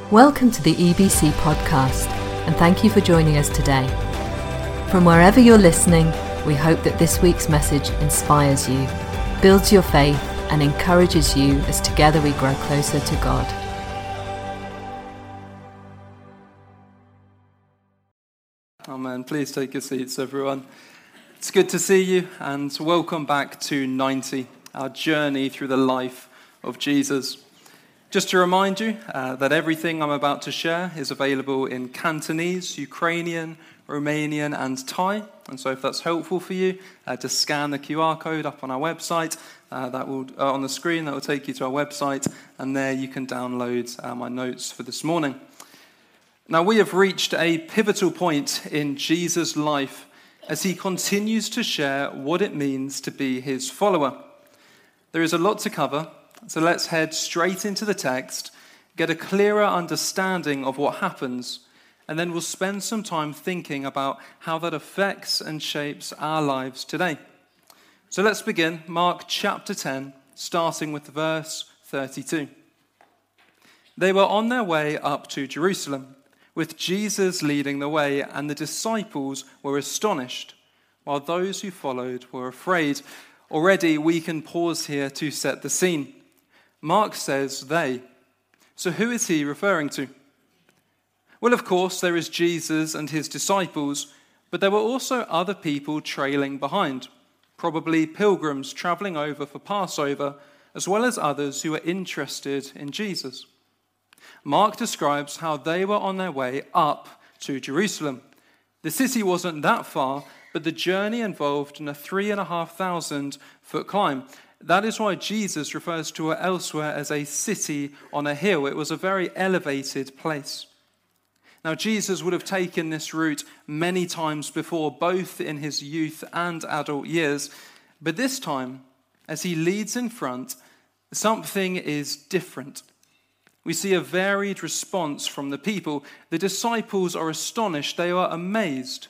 Welcome to the EBC podcast, and thank you for joining us today. From wherever you're listening, we hope that this week's message inspires you, builds your faith, and encourages you as together we grow closer to God. Amen. Please take your seats, everyone. It's good to see you, and welcome back to 90, our journey through the life of Jesus. Just to remind you that everything I'm about to share is available in Cantonese, Ukrainian, Romanian, and Thai. And so if that's helpful for you, just scan the QR code up on our website. That will on the screen, that will take you to our website, and there you can download my notes for this morning. Now, we have reached a pivotal point in Jesus' life as he continues to share what it means to be his follower. There is a lot to cover, so let's head straight into the text, get a clearer understanding of what happens, and then we'll spend some time thinking about how that affects and shapes our lives today. So let's begin, Mark chapter 10, starting with verse 32. They were on their way up to Jerusalem, with Jesus leading the way, and the disciples were astonished, while those who followed were afraid. Already we can pause here to set the scene. Mark says they. So who is he referring to? Well, of course, there is Jesus and his disciples, but there were also other people trailing behind, probably pilgrims traveling over for Passover, as well as others who were interested in Jesus. Mark describes how they were on their way up to Jerusalem. The city wasn't that far, but the journey involved a 3,500 foot climb. That is why Jesus refers to it elsewhere as a city on a hill. It was a very elevated place. Now, Jesus would have taken this route many times before, both in his youth and adult years. But this time, as he leads in front, something is different. We see a varied response from the people. The disciples are astonished. They are amazed.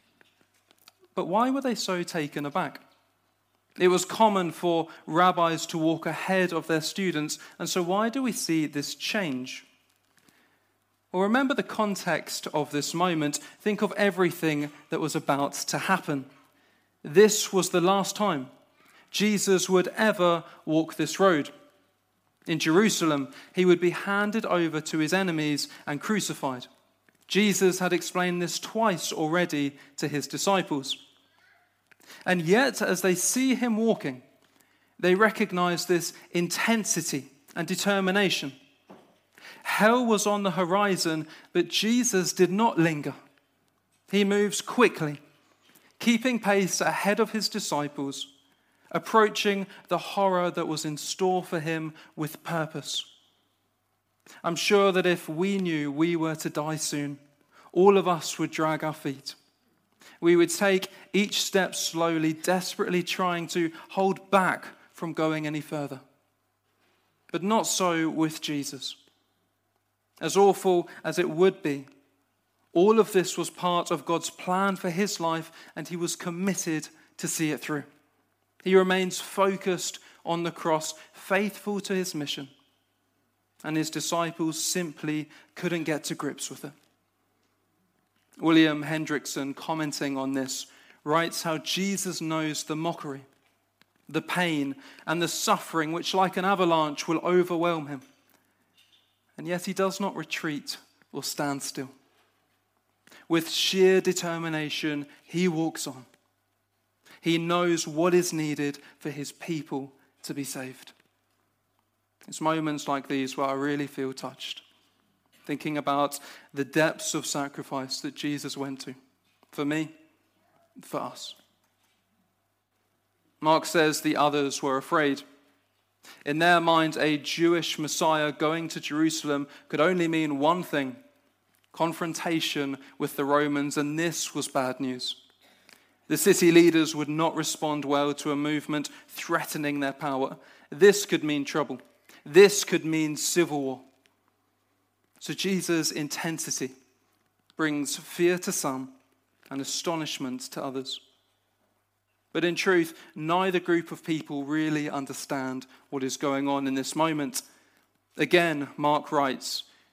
But why were they so taken aback? It was common for rabbis to walk ahead of their students, and so why do we see this change? Well, remember the context of this moment. Think of everything that was about to happen. This was the last time Jesus would ever walk this road. In Jerusalem, he would be handed over to his enemies and crucified. Jesus had explained this twice already to his disciples. And yet, as they see him walking, they recognize this intensity and determination. Hell was on the horizon, but Jesus did not linger. He moves quickly, keeping pace ahead of his disciples, approaching the horror that was in store for him with purpose. I'm sure that if we knew we were to die soon, all of us would drag our feet. We would take each step slowly, desperately trying to hold back from going any further. But not so with Jesus. As awful as it would be, all of this was part of God's plan for his life, and he was committed to see it through. He remains focused on the cross, faithful to his mission, and his disciples simply couldn't get to grips with it. William Hendrickson, commenting on this, writes how Jesus knows the mockery, the pain, and the suffering which, like an avalanche, will overwhelm him. And yet he does not retreat or stand still. With sheer determination, he walks on. He knows what is needed for his people to be saved. It's moments like these where I really feel touched, thinking about the depths of sacrifice that Jesus went to, for me, for us. Mark says the others were afraid. In their mind, a Jewish Messiah going to Jerusalem could only mean one thing: confrontation with the Romans, and this was bad news. The city leaders would not respond well to a movement threatening their power. This could mean trouble. This could mean civil war. So Jesus' intensity brings fear to some and astonishment to others. But in truth, neither group of people really understand what is going on in this moment. Again, Mark writes,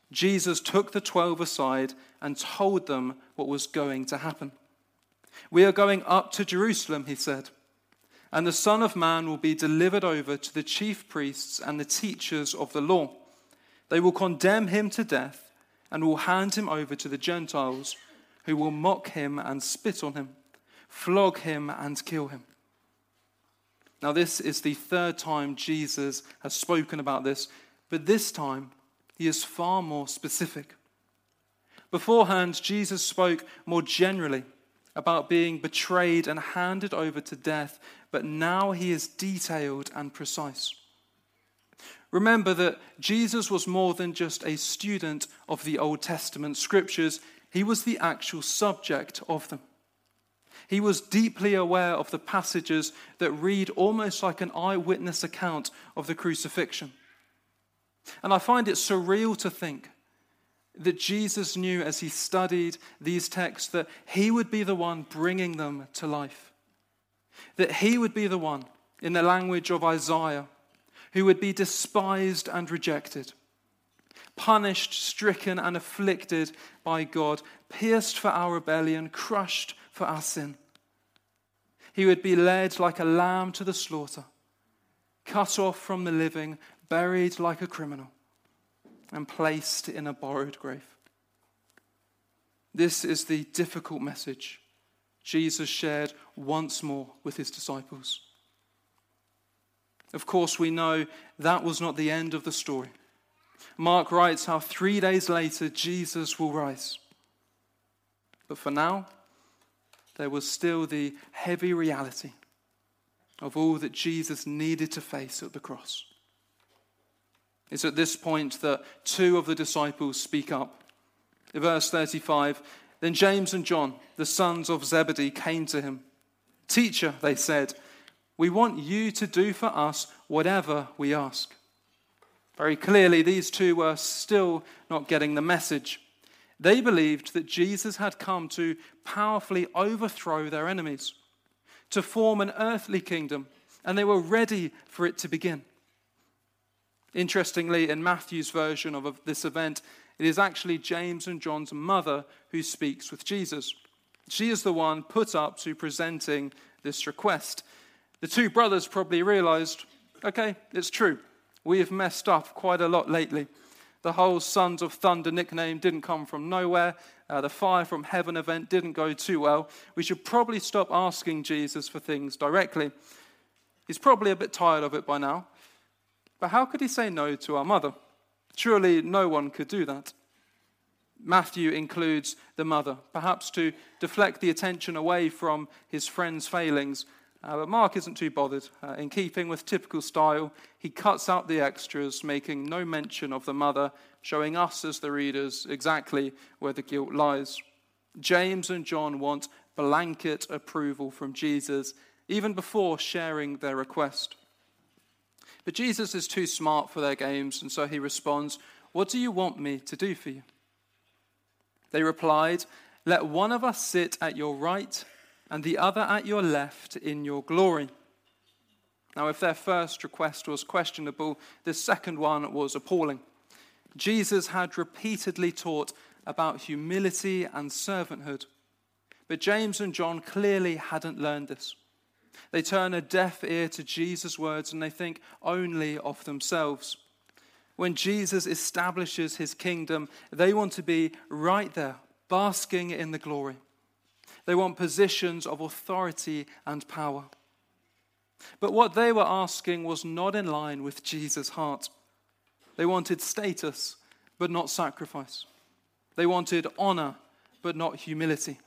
Jesus took the 12 aside and told them what was going to happen. "We are going up to Jerusalem," he said, "and the Son of Man will be delivered over to the chief priests and the teachers of the law. They will condemn him to death and will hand him over to the Gentiles, who will mock him and spit on him, flog him and kill him." Now, this is the third time Jesus has spoken about this, but this time he is far more specific. Beforehand, Jesus spoke more generally about being betrayed and handed over to death, but now he is detailed and precise. Remember that Jesus was more than just a student of the Old Testament scriptures. He was the actual subject of them. He was deeply aware of the passages that read almost like an eyewitness account of the crucifixion. And I find it surreal to think that Jesus knew as he studied these texts that he would be the one bringing them to life. That he would be the one, in the language of Isaiah, who would be despised and rejected, punished, stricken and afflicted by God, pierced for our rebellion, crushed for our sin. He would be led like a lamb to the slaughter, cut off from the living, buried like a criminal, and placed in a borrowed grave. This is the difficult message Jesus shared once more with his disciples. Of course, we know that was not the end of the story. Mark writes how 3 days later Jesus will rise. But for now, there was still the heavy reality of all that Jesus needed to face at the cross. It's at this point that two of the disciples speak up. In verse 35, "Then James and John, the sons of Zebedee, came to him. 'Teacher,' they said, 'we want you to do for us whatever we ask.'" Very clearly, these two were still not getting the message. They believed that Jesus had come to powerfully overthrow their enemies, to form an earthly kingdom, and they were ready for it to begin. Interestingly, in Matthew's version of this event, it is actually James and John's mother who speaks with Jesus. She is the one put up to presenting this request. The two brothers probably realized, okay, it's true. We have messed up quite a lot lately. The whole Sons of Thunder nickname didn't come from nowhere. The fire from heaven event didn't go too well. We should probably stop asking Jesus for things directly. He's probably a bit tired of it by now. But how could he say no to our mother? Surely no one could do that. Matthew includes the mother, perhaps to deflect the attention away from his friend's failings. But Mark isn't too bothered. In keeping with typical style, he cuts out the extras, making no mention of the mother, showing us as the readers exactly where the guilt lies. James and John want blanket approval from Jesus, even before sharing their request. But Jesus is too smart for their games, and so he responds, "What do you want me to do for you?" They replied, "Let one of us sit at your right and the other at your left in your glory." Now, if their first request was questionable, this second one was appalling. Jesus had repeatedly taught about humility and servanthood, but James and John clearly hadn't learned this. They turn a deaf ear to Jesus' words and they think only of themselves. When Jesus establishes his kingdom, they want to be right there, basking in the glory. They want positions of authority and power. But what they were asking was not in line with Jesus' heart. They wanted status, but not sacrifice. They wanted honor, but not humility.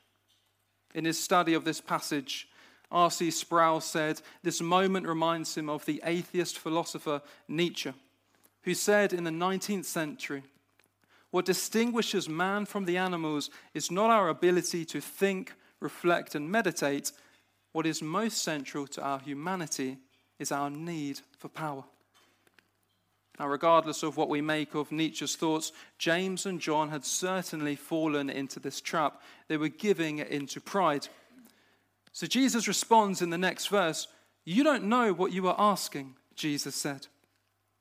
In his study of this passage, R.C. Sproul said, this moment reminds him of the atheist philosopher Nietzsche, who said in the 19th century, "What distinguishes man from the animals is not our ability to think, reflect, and meditate. What is most central to our humanity is our need for power." Now, regardless of what we make of Nietzsche's thoughts, James and John had certainly fallen into this trap. They were giving into pride. So Jesus responds in the next verse, "You don't know what you are asking," Jesus said.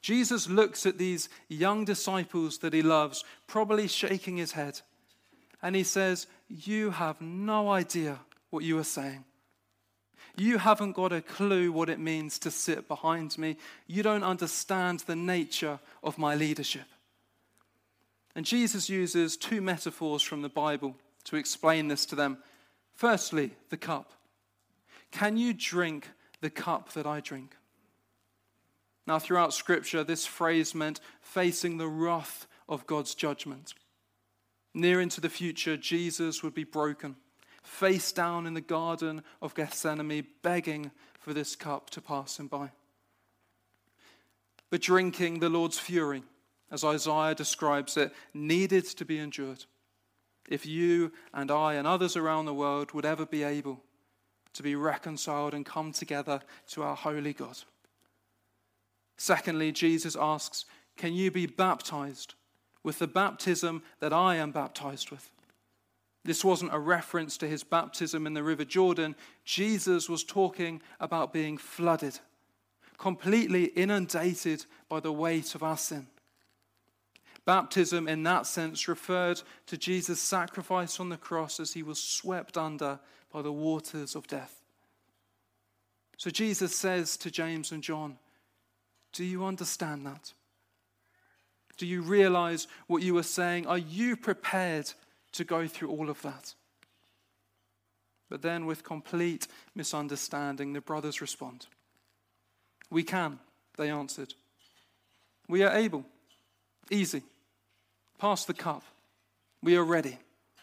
Jesus looks at these young disciples that he loves, probably shaking his head, and he says, "You have no idea what you are saying. You haven't got a clue what it means to sit behind me. You don't understand the nature of my leadership." And Jesus uses two metaphors from the Bible to explain this to them. Firstly, the cup. Can you drink the cup that I drink? Now, throughout Scripture, this phrase meant facing the wrath of God's judgment. Near into the future, Jesus would be broken, face down in the Garden of Gethsemane, begging for this cup to pass him by. But drinking the Lord's fury, as Isaiah describes it, needed to be endured if you and I and others around the world would ever be able to be reconciled and come together to our holy God. Secondly, Jesus asks, can you be baptized with the baptism that I am baptized with? This wasn't a reference to his baptism in the River Jordan. Jesus was talking about being flooded, completely inundated by the weight of our sin. Baptism in that sense referred to Jesus' sacrifice on the cross as he was swept under by the waters of death. So Jesus says to James and John, do you understand that? Do you realize what you are saying? Are you prepared to go through all of that? But then with complete misunderstanding, the brothers respond. We can, they answered. We are able. Easy. Pass the cup. We are ready.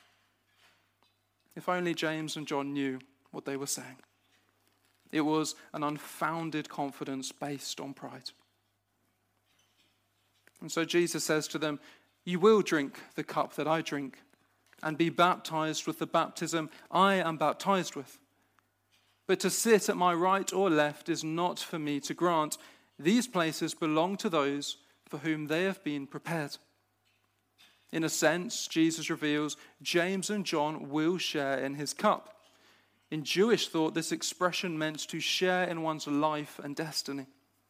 If only James and John knew what they were saying. It was an unfounded confidence based on pride. And so Jesus says to them, you will drink the cup that I drink and be baptized with the baptism I am baptized with. But to sit at my right or left is not for me to grant. These places belong to those for whom they have been prepared. In a sense, Jesus reveals James and John will share in his cup. In Jewish thought, this expression meant to share in one's life and destiny.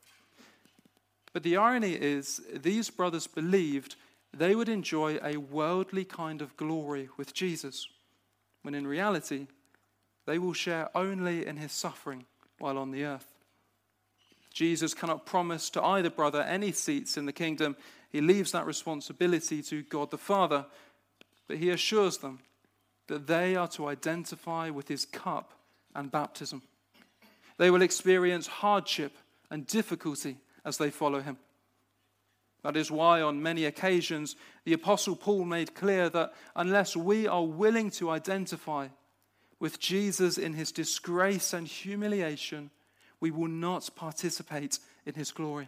But the irony is, these brothers believed they would enjoy a worldly kind of glory with Jesus, when in reality, they will share only in his suffering while on the earth. Jesus cannot promise to either brother any seats in the kingdom. He leaves that responsibility to God the Father, but he assures them that they are to identify with his cup and baptism. They will experience hardship and difficulty as they follow him. That is why on many occasions the Apostle Paul made clear that unless we are willing to identify with Jesus in his disgrace and humiliation, we will not participate in his glory.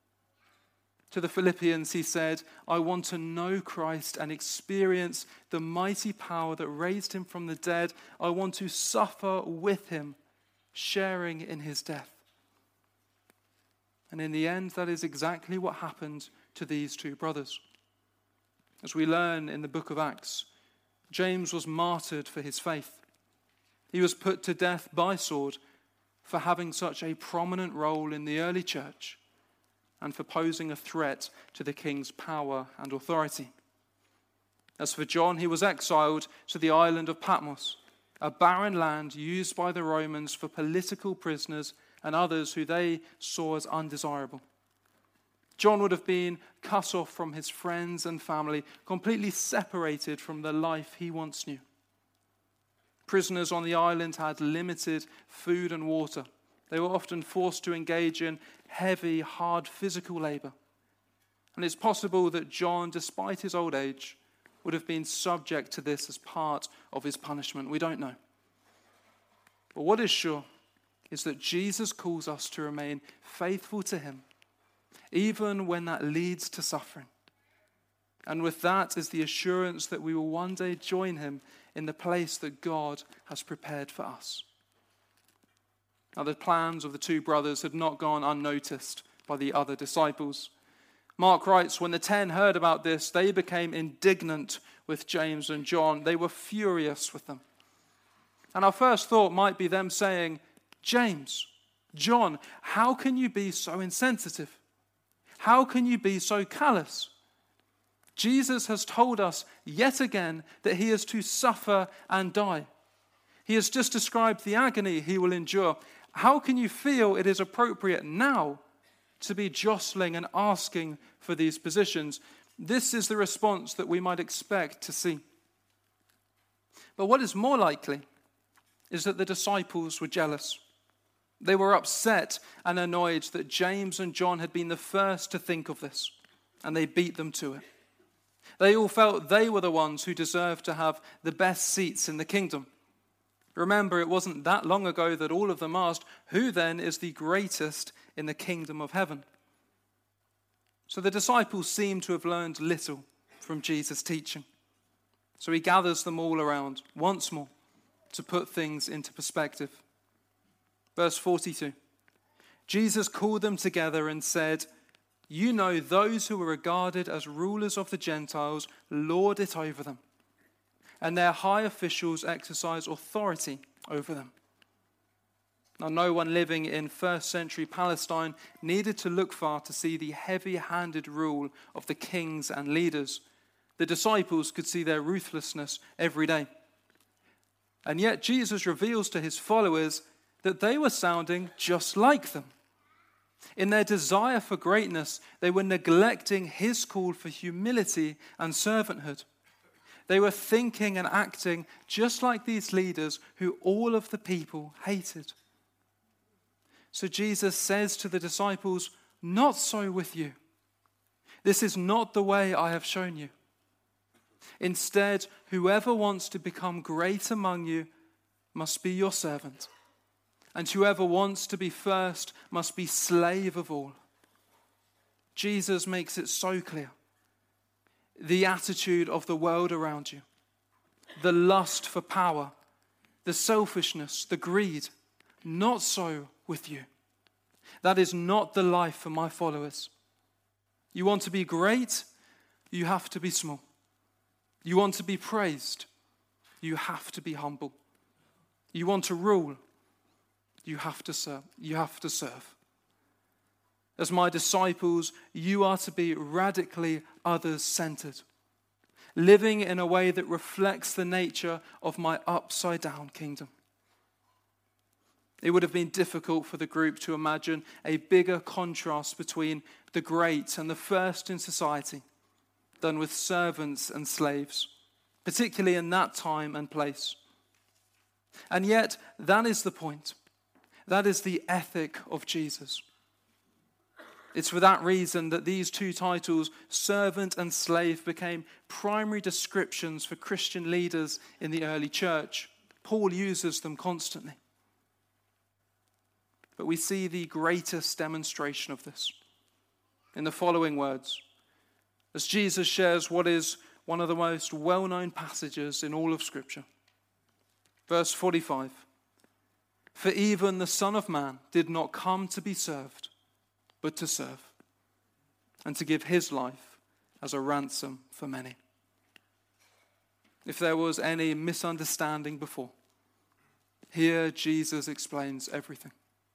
To the Philippians he said, I want to know Christ and experience the mighty power that raised him from the dead. I want to suffer with him, sharing in his death. And in the end, that is exactly what happened to these two brothers. As we learn in the book of Acts, James was martyred for his faith. He was put to death by sword for having such a prominent role in the early church and for posing a threat to the king's power and authority. As for John, he was exiled to the island of Patmos, a barren land used by the Romans for political prisoners and others who they saw as undesirable. John would have been cut off from his friends and family, completely separated from the life he once knew. Prisoners on the island had limited food and water. They were often forced to engage in heavy, hard physical labor. And it's possible that John, despite his old age, would have been subject to this as part of his punishment. We don't know. But what is sure is that Jesus calls us to remain faithful to him, even when that leads to suffering. And with that is the assurance that we will one day join him in the place that God has prepared for us. Now, the plans of the two brothers had not gone unnoticed by the other disciples. Mark writes, when the 10 heard about this, they became indignant with James and John. They were furious with them. And our first thought might be them saying, James, John, how can you be so insensitive? How can you be so callous? Jesus has told us yet again that he is to suffer and die. He has just described the agony he will endure. How can you feel it is appropriate now to be jostling and asking for these positions? This is the response that we might expect to see. But what is more likely is that the disciples were jealous. They were upset and annoyed that James and John had been the first to think of this, and they beat them to it. They all felt they were the ones who deserved to have the best seats in the kingdom. Remember, it wasn't that long ago that all of them asked, who then is the greatest in the kingdom of heaven? So the disciples seem to have learned little from Jesus' teaching. So he gathers them all around once more to put things into perspective. Verse 42, Jesus called them together and said, you know those who are regarded as rulers of the Gentiles lord it over them, and their high officials exercise authority over them. Now, no one living in first century Palestine needed to look far to see the heavy-handed rule of the kings and leaders. The disciples could see their ruthlessness every day. And yet Jesus reveals to his followers that they were sounding just like them. In their desire for greatness, they were neglecting his call for humility and servanthood. They were thinking and acting just like these leaders who all of the people hated. So Jesus says to the disciples, not so with you. This is not the way I have shown you. Instead, whoever wants to become great among you must be your servant. And whoever wants to be first must be slave of all. Jesus makes it so clear. The attitude of the world around you, the lust for power, the selfishness, the greed, not so with you. That is not the life for my followers. You want to be great, you have to be small. You want to be praised, you have to be humble. You want to rule, you have to serve. As my disciples, you are to be radically others-centered, living in a way that reflects the nature of my upside-down kingdom. It would have been difficult for the group to imagine a bigger contrast between the great and the first in society than with servants and slaves, particularly in that time and place. And yet, that is the point. That is the ethic of Jesus. It's for that reason that these two titles, servant and slave, became primary descriptions for Christian leaders in the early church. Paul uses them constantly. But we see the greatest demonstration of this in the following words, as Jesus shares what is one of the most well-known passages in all of Scripture. Verse 45, for even the Son of Man did not come to be served, but to serve, and to give his life as a ransom for many. If there was any misunderstanding before, here Jesus explains everything.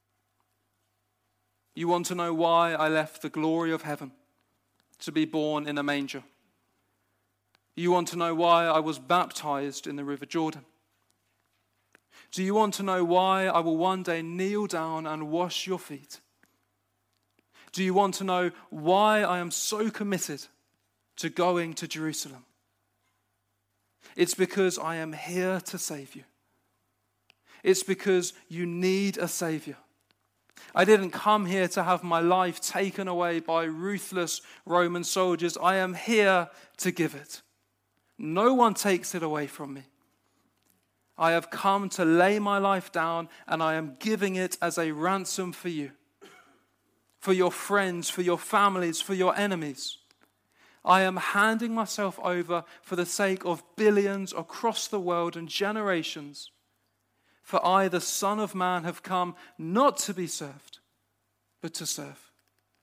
You want to know why I left the glory of heaven to be born in a manger? You want to know why I was baptized in the River Jordan? Do you want to know why I will one day kneel down and wash your feet? Do you want to know why I am so committed to going to Jerusalem? It's because I am here to save you. It's because you need a Savior. I didn't come here to have my life taken away by ruthless Roman soldiers. I am here to give it. No one takes it away from me. I have come to lay my life down, and I am giving it as a ransom for you, for your friends, for your families, for your enemies. I am handing myself over for the sake of billions across the world and generations. For I, the Son of Man, have come not to be served, but to serve.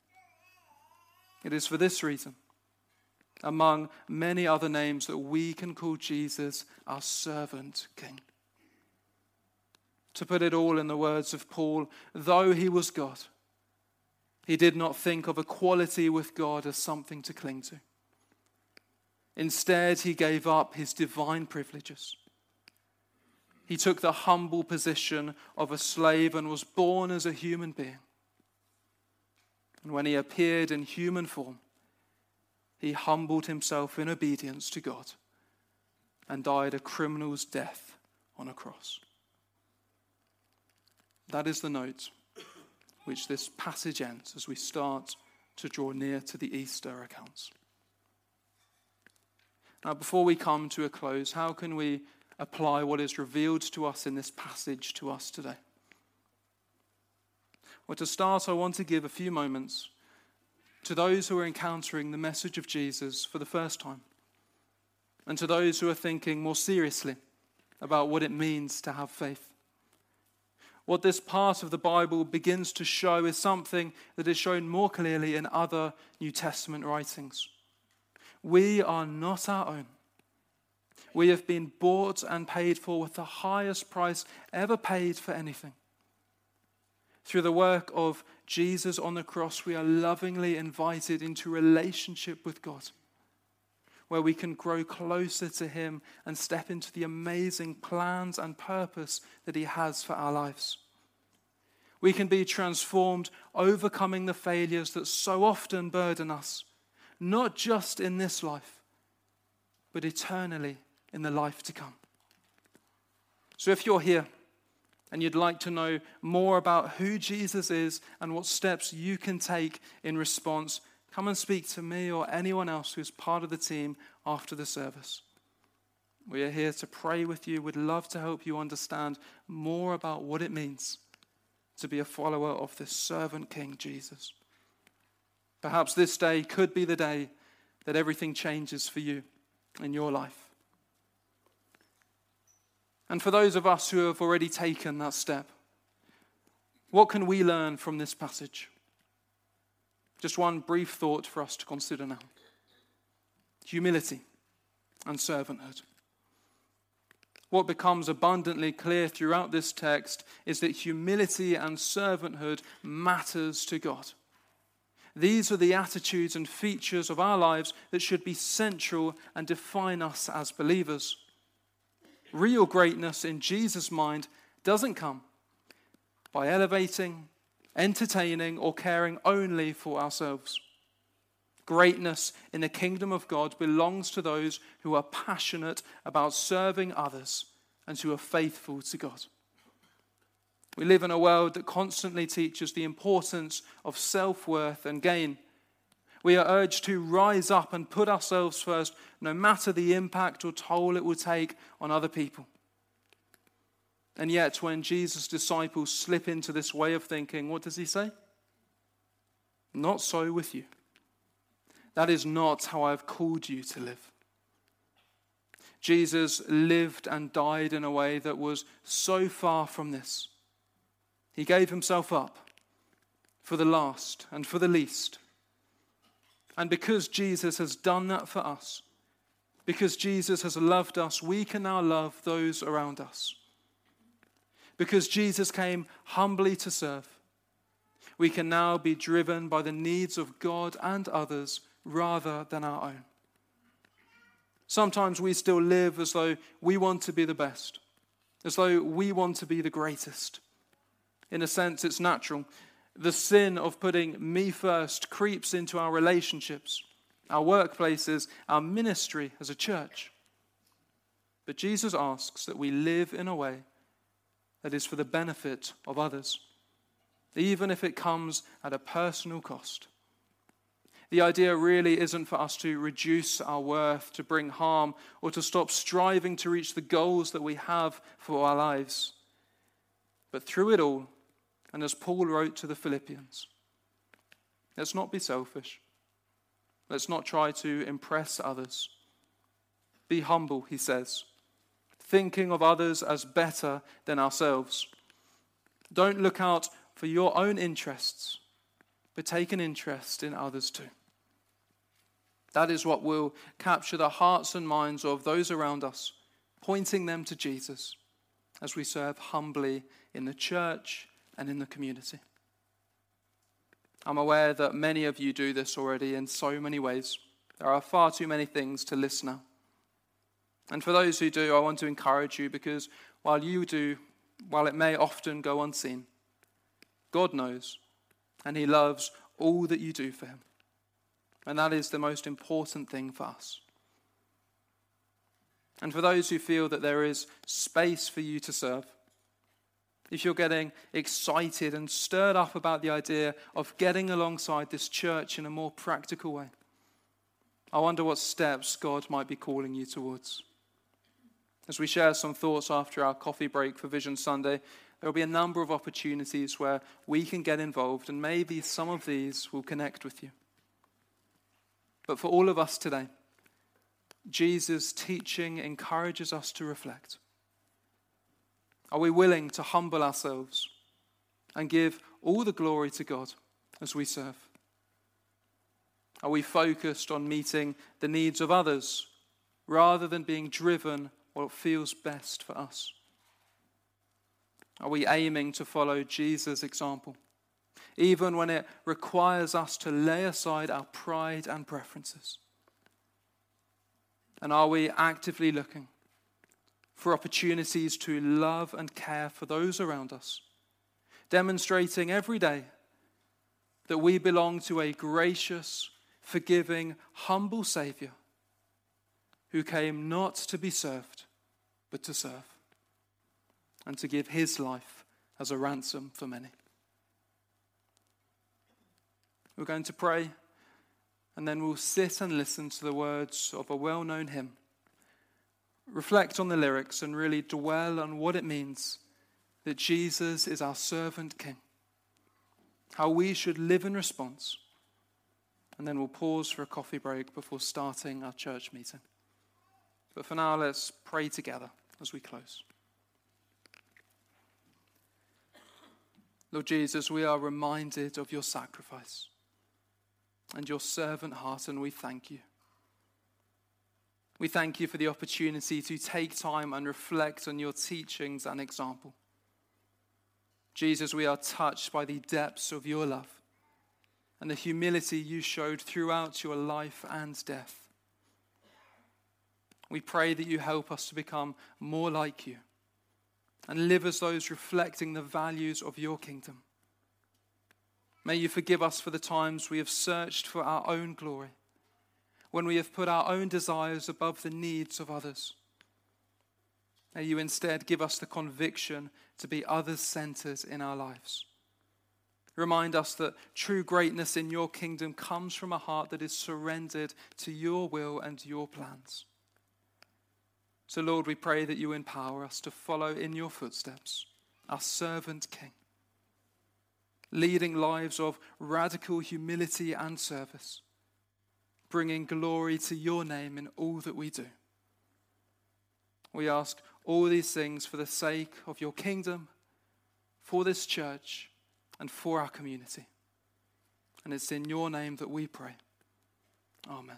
It is for this reason, among many other names, that we can call Jesus our servant King. To put it all in the words of Paul, though he was God, He did not think of equality with God as something to cling to. Instead, he gave up his divine privileges. He took the humble position of a slave and was born as a human being. And when he appeared in human form, he humbled himself in obedience to God and died a criminal's death on a cross. That is the note which this passage ends as we start to draw near to the Easter accounts. Now, before we come to a close, how can we apply what is revealed to us in this passage to us today? Well, to start, I want to give a few moments to those who are encountering the message of Jesus for the first time, and to those who are thinking more seriously about what it means to have faith. What this part of the Bible begins to show is something that is shown more clearly in other New Testament writings. We are not our own. We have been bought and paid for with the highest price ever paid for anything. Through the work of Jesus on the cross, we are lovingly invited into relationship with God, where we can grow closer to him and step into the amazing plans and purpose that he has for our lives. We can be transformed, overcoming the failures that so often burden us, not just in this life, but eternally in the life to come. So if you're here and you'd like to know more about who Jesus is and what steps you can take in response, come and speak to me or anyone else who's part of the team after the service. We are here to pray with you. We'd love to help you understand more about what it means to be a follower of this servant King Jesus. Perhaps this day could be the day that everything changes for you in your life. And for those of us who have already taken that step, what can we learn from this passage? Just one brief thought for us to consider now. Humility and servanthood. What becomes abundantly clear throughout this text is that humility and servanthood matters to God. These are the attitudes and features of our lives that should be central and define us as believers. Real greatness in Jesus' mind doesn't come by elevating, entertaining, or caring only for ourselves. Greatness in the kingdom of God belongs to those who are passionate about serving others and who are faithful to God. We live in a world that constantly teaches the importance of self-worth and gain. We are urged to rise up and put ourselves first, no matter the impact or toll it will take on other people. And yet, when Jesus' disciples slip into this way of thinking, what does he say? Not so with you. That is not how I have called you to live. Jesus lived and died in a way that was so far from this. He gave himself up for the last and for the least. And because Jesus has done that for us, because Jesus has loved us, we can now love those around us. Because Jesus came humbly to serve, we can now be driven by the needs of God and others rather than our own. Sometimes we still live as though we want to be the best, as though we want to be the greatest. In a sense, it's natural. The sin of putting me first creeps into our relationships, our workplaces, our ministry as a church. But Jesus asks that we live in a way that is for the benefit of others, even if it comes at a personal cost. The idea really isn't for us to reduce our worth, to bring harm, or to stop striving to reach the goals that we have for our lives. But through it all, and as Paul wrote to the Philippians, let's not be selfish. Let's not try to impress others. Be humble, he says, thinking of others as better than ourselves. Don't look out for your own interests, but take an interest in others too. That is what will capture the hearts and minds of those around us, pointing them to Jesus as we serve humbly in the church and in the community. I'm aware that many of you do this already in so many ways. There are far too many things to list now. And for those who do, I want to encourage you, because while you do, while it may often go unseen, God knows, and he loves all that you do for him. And that is the most important thing for us. And for those who feel that there is space for you to serve, if you're getting excited and stirred up about the idea of getting alongside this church in a more practical way, I wonder what steps God might be calling you towards. As we share some thoughts after our coffee break for Vision Sunday, there will be a number of opportunities where we can get involved, and maybe some of these will connect with you. But for all of us today, Jesus' teaching encourages us to reflect. Are we willing to humble ourselves and give all the glory to God as we serve? Are we focused on meeting the needs of others rather than being driven what feels best for us? Are we aiming to follow Jesus' example, even when it requires us to lay aside our pride and preferences? And are we actively looking for opportunities to love and care for those around us, demonstrating every day that we belong to a gracious, forgiving, humble Saviour who came not to be served, but to serve, and to give his life as a ransom for many? We're going to pray, and then we'll sit and listen to the words of a well-known hymn. Reflect on the lyrics and really dwell on what it means that Jesus is our servant king, how we should live in response. And then we'll pause for a coffee break before starting our church meeting. But for now, let's pray together as we close. Lord Jesus, we are reminded of your sacrifice and your servant heart, and we thank you. We thank you for the opportunity to take time and reflect on your teachings and example. Jesus, we are touched by the depths of your love and the humility you showed throughout your life and death. We pray that you help us to become more like you and live as those reflecting the values of your kingdom. May you forgive us for the times we have searched for our own glory, when we have put our own desires above the needs of others. May you instead give us the conviction to be others-centered in our lives. Remind us that true greatness in your kingdom comes from a heart that is surrendered to your will and your plans. So Lord, we pray that you empower us to follow in your footsteps, our servant king, leading lives of radical humility and service, bringing glory to your name in all that we do. We ask all these things for the sake of your kingdom, for this church, and for our community. And it's in your name that we pray. Amen.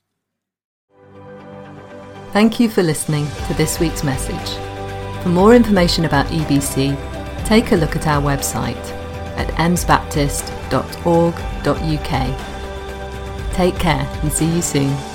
Thank you for listening to this week's message. For more information about EBC, take a look at our website at emsbaptist.org.uk. Take care and see you soon.